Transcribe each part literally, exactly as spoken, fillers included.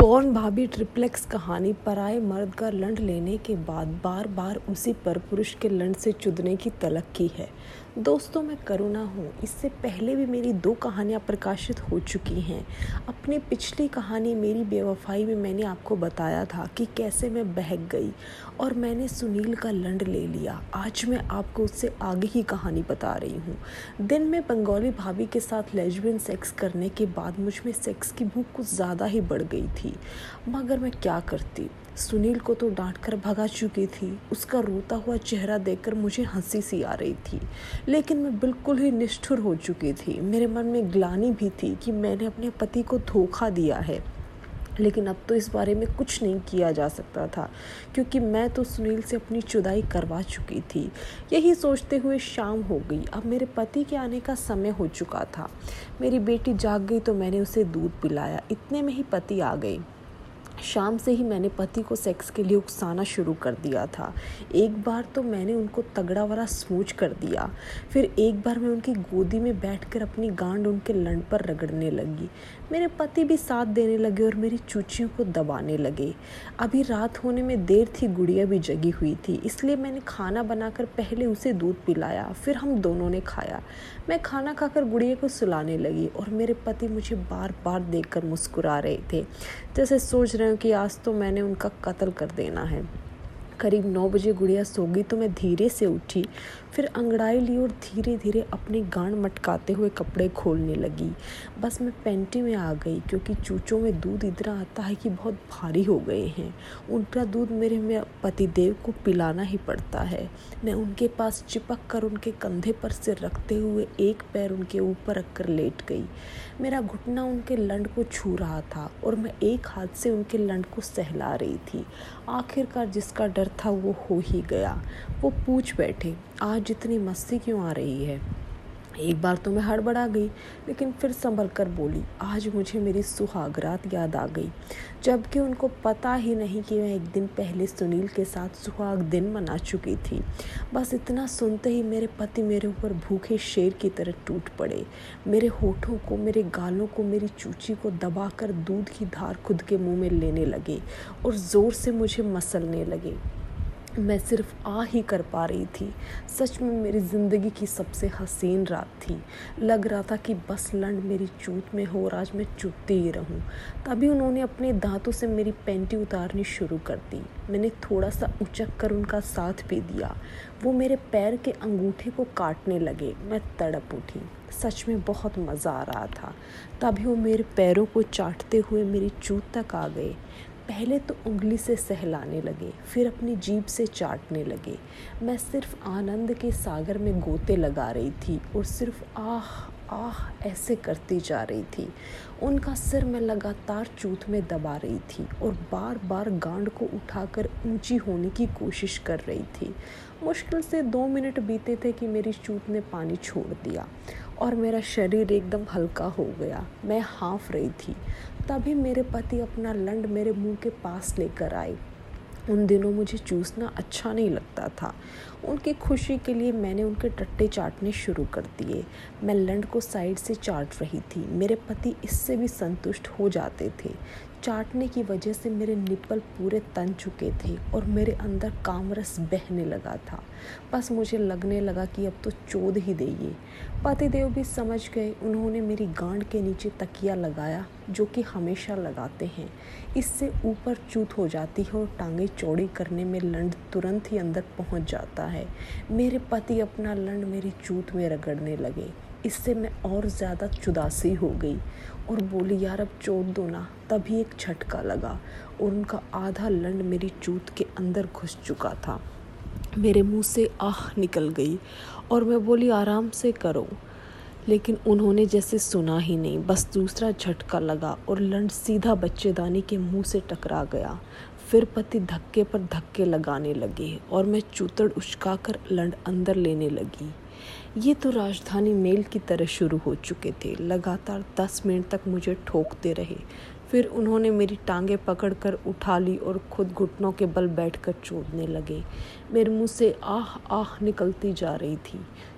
कौन भाभी ट्रिप्लेक्स कहानी पराये मर्द का लंड लेने के बाद बार बार उसी परपुरुष के लंड से चुदने की तलक की है। दोस्तों, मैं करुणा हूँ। इससे पहले भी मेरी दो कहानियाँ प्रकाशित हो चुकी हैं। अपनी पिछली कहानी मेरी बेवफाई में मैंने आपको बताया था कि कैसे मैं बहक गई और मैंने सुनील का लंड ले लिया। आज मैं आपको उससे आगे की कहानी बता रही हूँ। दिन में बंगाली भाभी के साथ लेस्बियन सेक्स करने के बाद मुझ में सेक्स की भूख कुछ ज़्यादा ही बढ़ गई थी, मगर मैं क्या करती। सुनील को तो डांट कर भगा चुकी थी। उसका रोता हुआ चेहरा देखकर मुझे हंसी सी आ रही थी, लेकिन मैं बिल्कुल ही निष्ठुर हो चुकी थी। मेरे मन में ग्लानि भी थी कि मैंने अपने पति को धोखा दिया है, लेकिन अब तो इस बारे में कुछ नहीं किया जा सकता था, क्योंकि मैं तो सुनील से अपनी जुदाई करवा चुकी थी। यही सोचते हुए शाम हो गई। अब मेरे पति के आने का समय हो चुका था। मेरी बेटी जाग गई तो मैंने उसे दूध पिलाया। इतने में ही पति आ गए। शाम से ही मैंने पति को सेक्स के लिए उकसाना शुरू कर दिया था। एक बार तो मैंने उनको तगड़ा वाला स्मूच कर दिया। फिर एक बार मैं उनकी गोदी में बैठकर अपनी गांड उनके लंड पर रगड़ने लगी। मेरे पति भी साथ देने लगे और मेरी चूचियों को दबाने लगे। अभी रात होने में देर थी, गुड़िया भी जगी हुई थी, इसलिए मैंने खाना बनाकर पहले उसे दूध पिलाया, फिर हम दोनों ने खाया। मैं खाना खाकर गुड़िया को सुलाने लगी और मेरे पति मुझे बार बार देखकर मुस्कुरा रहे थे, जैसे सोच रहे हो कि आज तो मैंने उनका कत्ल कर देना है। करीब नौ बजे गुड़िया सो गई तो मैं धीरे से उठी, फिर अंगड़ाई ली और धीरे धीरे अपनी गांड मटकाते हुए कपड़े खोलने लगी। बस मैं पैंटी में आ गई, क्योंकि चूचों में दूध इतना आता है कि बहुत भारी हो गए हैं। उनका दूध मेरे मेरे पतिदेव को पिलाना ही पड़ता है। मैं उनके पास चिपक कर उनके कंधे पर सिर रखते हुए एक पैर उनके ऊपर रखकर लेट गई। मेरा घुटना उनके लंड को छू रहा था और मैं एक हाथ से उनके लंड को सहला रही थी। आखिरकार जिसका डर था वो हो ही गया। वो पूछ बैठे, आज इतनी मस्ती क्यों आ रही है? एक बार तो मैं हड़बड़ा गई, लेकिन फिर संभल कर बोली, आज मुझे मेरी सुहागरात याद आ गई, जबकि उनको पता ही नहीं कि मैं एक दिन पहले सुनील के साथ सुहाग दिन मना चुकी थी। बस इतना सुनते ही मेरे पति मेरे ऊपर भूखे शेर की तरह टूट पड़े। मेरे होठों को, मेरे गालों को, मेरी चूची को दबाकर दूध की धार खुद के मुंह में लेने लगे और ज़ोर से मुझे मसलने लगे। मैं सिर्फ आ ही कर पा रही थी। सच में मेरी ज़िंदगी की सबसे हसीन रात थी। लग रहा था कि बस लंड मेरी चूत में हो और आज मैं चुपती ही रहूं। तभी उन्होंने अपने दांतों से मेरी पैंटी उतारनी शुरू कर दी। मैंने थोड़ा सा उचक कर उनका साथ भी दिया। वो मेरे पैर के अंगूठे को काटने लगे। मैं तड़प उठी। सच में बहुत मज़ा आ रहा था। तभी वो मेरे पैरों को चाटते हुए मेरी चूत तक आ गए। पहले तो उंगली से सहलाने लगे, फिर अपनी जीभ से चाटने लगे। मैं सिर्फ आनंद के सागर में गोते लगा रही थी और सिर्फ आह आह ऐसे करती जा रही थी। उनका सिर मैं लगातार चूत में दबा रही थी और बार बार गांड को उठाकर ऊंची होने की कोशिश कर रही थी। मुश्किल से दो मिनट बीते थे कि मेरी चूत ने पानी छोड़ दिया और मेरा शरीर एकदम हल्का हो गया। मैं हाँफ रही थी। तभी मेरे पति अपना लंड मेरे मुंह के पास लेकर आए। उन दिनों मुझे चूसना अच्छा नहीं लगता था। उनकी खुशी के लिए मैंने उनके टट्टे चाटने शुरू कर दिए। मैं लंड को साइड से चाट रही थी। मेरे पति इससे भी संतुष्ट हो जाते थे। चाटने की वजह से मेरे निप्पल पूरे तन चुके थे और मेरे अंदर कामरस बहने लगा था। बस मुझे लगने लगा कि अब तो चोद ही देंगे। पतिदेव भी समझ गए। उन्होंने मेरी गांड के नीचे तकिया लगाया, जो कि हमेशा लगाते हैं। इससे ऊपर चूत हो जाती है और टांगें चौड़ी करने में लंड तुरंत ही अंदर पहुंच जाता है। मेरे पति अपना लंड मेरी चूत में रगड़ने लगे। इससे मैं और ज़्यादा चुदासी हो गई और बोली, यार अब चोद दो ना। तभी एक झटका लगा और उनका आधा लंड मेरी चूत के अंदर घुस चुका था। मेरे मुंह से आह निकल गई और मैं बोली, आराम से करो। लेकिन उन्होंने जैसे सुना ही नहीं। बस दूसरा झटका लगा और लंड सीधा बच्चेदानी के मुंह से टकरा गया। फिर पति धक्के पर धक्के लगाने लगे और मैं चूतड़ उचकाकर लंड अंदर लेने लगी। ये तो राजधानी मेल की तरह शुरू हो चुके थे। लगातार दस मिनट तक मुझे ठोकते रहे। फिर उन्होंने मेरी टांगें पकड़कर उठा ली और खुद घुटनों के बल बैठकर चोदने लगे। मेरे मुंह से आह आह निकलती जा रही थी।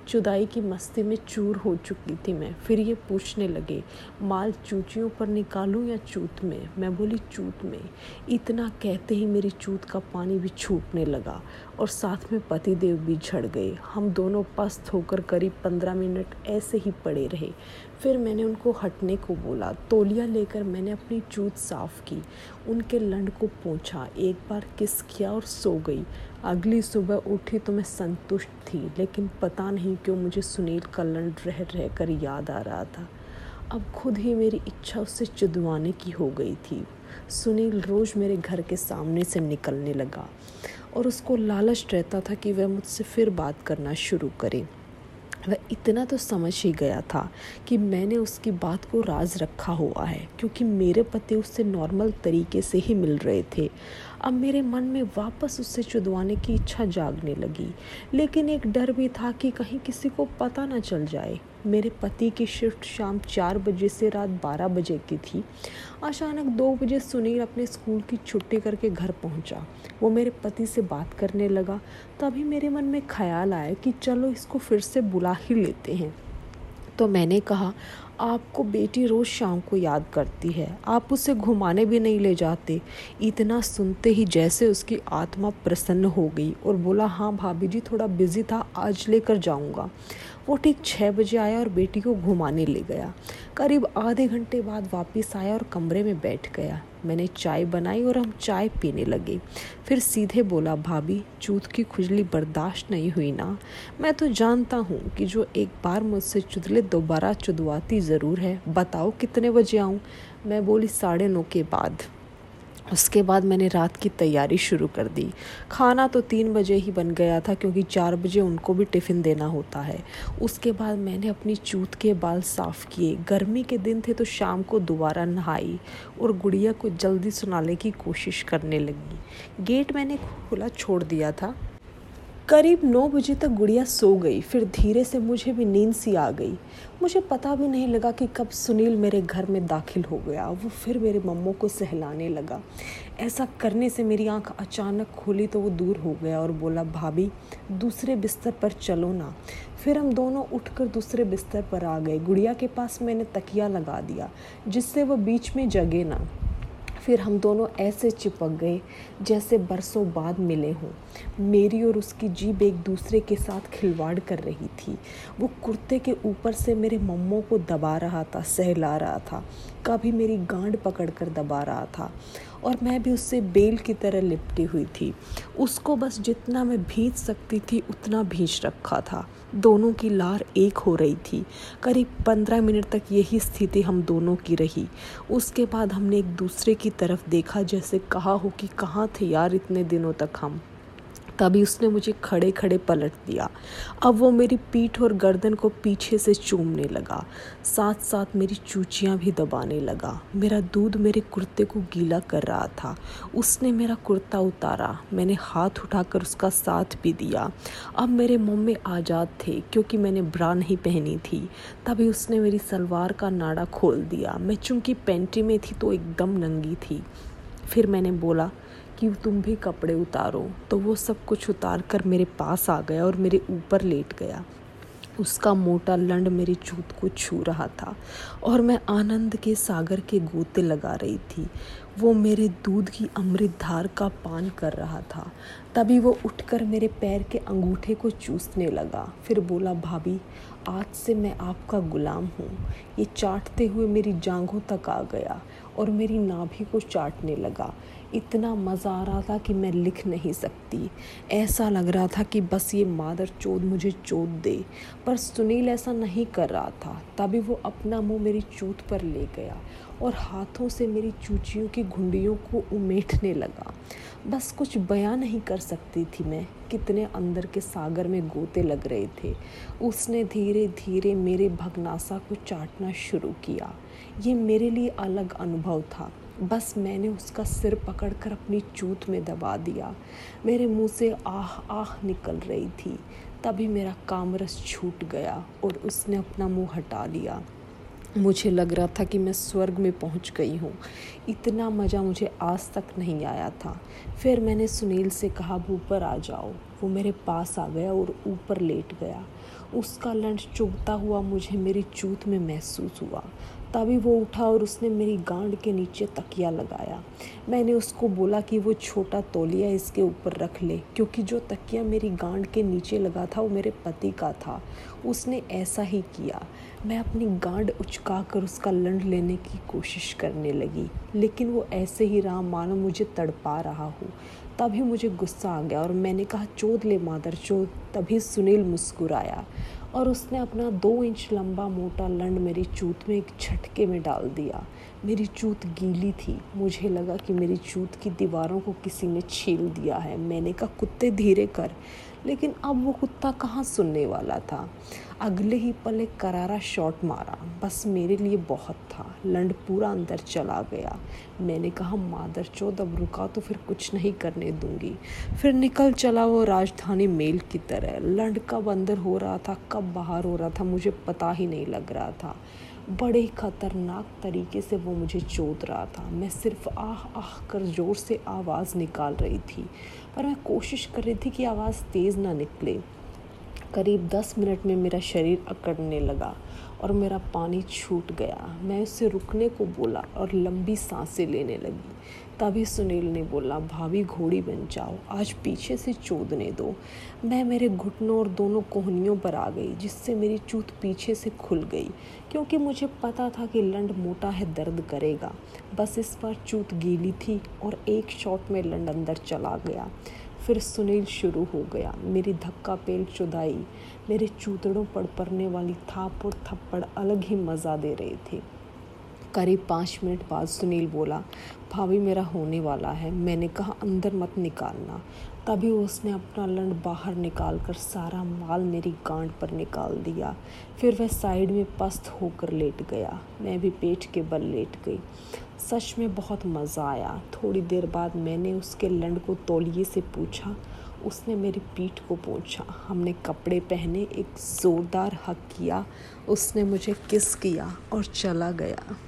जुदाई की मस्ती में चूर हो चुकी थी मैं। फिर ये पूछने लगे, माल चूचियों पर निकालूं या चूत में? मैं बोली चूत में। इतना कहते ही मेरी चूत का पानी भी छूटने लगा और साथ में पतिदेव भी झड़ गए। हम दोनों पस्त होकर करीब पंद्रह मिनट ऐसे ही पड़े रहे। फिर मैंने उनको हटने को बोला। तौलिया लेकर मैंने अपनी चूत साफ की, उनके लंड को पोंछा, एक बार किस किया और सो गई। अगली सुबह उठी तो मैं संतुष्ट थी, लेकिन पता नहीं क्यों मुझे सुनील का लंड रह रह कर याद आ रहा था। अब खुद ही मेरी इच्छा उससे चुदवाने की हो गई थी। सुनील रोज़ मेरे घर के सामने से निकलने लगा और उसको लालच रहता था कि वह मुझसे फिर बात करना शुरू करे। वह इतना तो समझ ही गया था कि मैंने उसकी बात को राज रखा हुआ है, क्योंकि मेरे पति उससे नॉर्मल तरीके से ही मिल रहे थे। अब मेरे मन में वापस उससे चुदवाने की इच्छा जागने लगी, लेकिन एक डर भी था कि कहीं किसी को पता न चल जाए। मेरे पति की शिफ्ट शाम चार बजे से रात बारह बजे की थी। अचानक दो बजे सुनील अपने स्कूल की छुट्टी करके घर पहुंचा। वो मेरे पति से बात करने लगा। तभी मेरे मन में ख्याल आया कि चलो इसको फिर से बुला ही लेते हैं। तो मैंने कहा, आपको बेटी रोज़ शाम को याद करती है, आप उसे घुमाने भी नहीं ले जाते। इतना सुनते ही जैसे उसकी आत्मा प्रसन्न हो गई और बोला, हाँ भाभी जी, थोड़ा बिजी था, आज लेकर जाऊंगा। वो ठीक छः बजे आया और बेटी को घुमाने ले गया। करीब आधे घंटे बाद वापस आया और कमरे में बैठ गया। मैंने चाय बनाई और हम चाय पीने लगे। फिर सीधे बोला, भाभी, चूत की खुजली बर्दाश्त नहीं हुई ना? मैं तो जानता हूँ कि जो एक बार मुझसे चुदले दोबारा चुदवाती ज़रूर है। बताओ कितने बजे आऊँ? मैं बोली, साढ़े नौ के बाद। उसके बाद मैंने रात की तैयारी शुरू कर दी। खाना तो तीन बजे ही बन गया था, क्योंकि चार बजे उनको भी टिफ़िन देना होता है। उसके बाद मैंने अपनी चूत के बाल साफ़ किए। गर्मी के दिन थे तो शाम को दोबारा नहाई और गुड़िया को जल्दी सुलाने की कोशिश करने लगी। गेट मैंने खुला छोड़ दिया था। करीब नौ बजे तक गुड़िया सो गई। फिर धीरे से मुझे भी नींद सी आ गई। मुझे पता भी नहीं लगा कि कब सुनील मेरे घर में दाखिल हो गया। वो फिर मेरे मम्मों को सहलाने लगा। ऐसा करने से मेरी आंख अचानक खुली तो वो दूर हो गया और बोला, भाभी, दूसरे बिस्तर पर चलो ना। फिर हम दोनों उठकर दूसरे बिस्तर पर आ गए। गुड़िया के पास मैंने तकिया लगा दिया, जिससे वह बीच में जगे ना। फिर हम दोनों ऐसे चिपक गए जैसे बरसों बाद मिले हों। मेरी और उसकी जीभ एक दूसरे के साथ खिलवाड़ कर रही थी। वो कुर्ते के ऊपर से मेरे मम्मों को दबा रहा था, सहला रहा था, कभी मेरी गांड पकड़कर दबा रहा था, और मैं भी उससे बेल की तरह लिपटी हुई थी। उसको बस जितना मैं भींच सकती थी उतना भींच रखा था। दोनों की लार एक हो रही थी। करीब पंद्रह मिनट तक यही स्थिति हम दोनों की रही। उसके बाद हमने एक दूसरे की तरफ देखा, जैसे कहा हो कि कहाँ थे यार इतने दिनों तक हम। तभी उसने मुझे खड़े खड़े पलट दिया। अब वो मेरी पीठ और गर्दन को पीछे से चूमने लगा, साथ साथ मेरी चूचियाँ भी दबाने लगा। मेरा दूध मेरे कुर्ते को गीला कर रहा था। उसने मेरा कुर्ता उतारा। मैंने हाथ उठाकर उसका साथ भी दिया। अब मेरे मोम्मे आज़ाद थे, क्योंकि मैंने ब्रा नहीं पहनी थी। तभी उसने मेरी सलवार का नाड़ा खोल दिया। मैं चूँकि पैंटी में थी तो एकदम नंगी थी। फिर मैंने बोला कि तुम भी कपड़े उतारो, तो वो सब कुछ उतार कर मेरे पास आ गया और मेरे ऊपर लेट गया। उसका मोटा लंड मेरी चूत को छू रहा था और मैं आनंद के सागर के गोते लगा रही थी। वो मेरे दूध की अमृत धार का पान कर रहा था। तभी वो उठकर मेरे पैर के अंगूठे को चूसने लगा। फिर बोला, भाभी, आज से मैं आपका गुलाम हूँ। ये चाटते हुए मेरी जांघों तक आ गया और मेरी नाभि को चाटने लगा। इतना मज़ा आ रहा था कि मैं लिख नहीं सकती। ऐसा लग रहा था कि बस ये मादर चोद मुझे चोद दे, पर सुनील ऐसा नहीं कर रहा था। तभी वो अपना मुंह मेरी चूत पर ले गया और हाथों से मेरी चूचियों की घुंडियों को उमेटने लगा। बस कुछ बयां नहीं कर सकती थी मैं, कितने अंदर के सागर में गोते लग रहे थे। उसने धीरे धीरे मेरे भगनासा को चाटना शुरू किया। ये मेरे लिए अलग अनुभव था। बस मैंने उसका सिर पकड़कर अपनी चूत में दबा दिया। मेरे मुंह से आह आह निकल रही थी। तभी मेरा कामरस छूट गया और उसने अपना मुंह हटा लिया। मुझे लग रहा था कि मैं स्वर्ग में पहुंच गई हूँ। इतना मज़ा मुझे आज तक नहीं आया था। फिर मैंने सुनील से कहा, ऊपर आ जाओ। वो मेरे पास आ गया और ऊपर लेट गया। उसका लंड चुभता हुआ मुझे मेरी चूत में महसूस हुआ। तभी वो उठा और उसने मेरी गांड के नीचे तकिया लगाया। मैंने उसको बोला कि वो छोटा तौलिया इसके ऊपर रख ले, क्योंकि जो तकिया मेरी गांड के नीचे लगा था वो मेरे पति का था। उसने ऐसा ही किया। मैं अपनी गांड उचकाकर उसका लंड लेने की कोशिश करने लगी, लेकिन वो ऐसे ही रहा मानो मुझे तड़पा रहा हो। तभी मुझे गुस्सा आ गया और मैंने कहा, चोद ले मादर चोद। तभी सुनील मुस्कुराया और उसने अपना दो इंच लंबा मोटा लंड मेरी चूत में एक झटके में डाल दिया। मेरी चूत गीली थी। मुझे लगा कि मेरी चूत की दीवारों को किसी ने छील दिया है। मैंने कहा, कुत्ते धीरे कर, लेकिन अब वो कुत्ता कहाँ सुनने वाला था। अगले ही पल एक करारा शॉट मारा। बस मेरे लिए बहुत था। लंड पूरा अंदर चला गया। मैंने कहा, मादर चोद, अब रुका तो फिर कुछ नहीं करने दूंगी। फिर निकल चला वो राजधानी मेल की तरह। लंड कब अंदर हो रहा था, कब बाहर हो रहा था, मुझे पता ही नहीं लग रहा था। बड़े ही खतरनाक तरीके से वो मुझे चोद रहा था। मैं सिर्फ आह आह कर ज़ोर से आवाज़ निकाल रही थी, पर मैं कोशिश कर रही थी कि आवाज़ तेज़ ना निकले। करीब दस मिनट में मेरा शरीर अकड़ने लगा और मेरा पानी छूट गया। मैं उससे रुकने को बोला और लंबी सांसें लेने लगी। तभी सुनील ने बोला, भाभी घोड़ी बन जाओ, आज पीछे से चोदने दो। मैं मेरे घुटनों और दोनों कोहनियों पर आ गई, जिससे मेरी चूत पीछे से खुल गई, क्योंकि मुझे पता था कि लंड मोटा है, दर्द करेगा। बस इस बार चूत गीली थी और एक शॉट में लंड अंदर चला गया। फिर सुनील शुरू हो गया। मेरी धक्का पेल चुदाई, मेरे चूतड़ों पर पड़ने वाली थाप और थप्पड़ अलग ही मज़ा दे रहे थे। करीब पाँच मिनट बाद सुनील बोला, भाभी मेरा होने वाला है। मैंने कहा, अंदर मत निकालना। तभी उसने अपना लंड बाहर निकाल कर सारा माल मेरी गांड पर निकाल दिया। फिर वह साइड में पस्त होकर लेट गया। मैं भी पेट के बल लेट गई। सच में बहुत मज़ा आया। थोड़ी देर बाद मैंने उसके लंड को तौलिए से पूछा। उसने मेरी पीठ को पोंछा। हमने कपड़े पहने, एक ज़ोरदार हक किया। उसने मुझे किस किया और चला गया।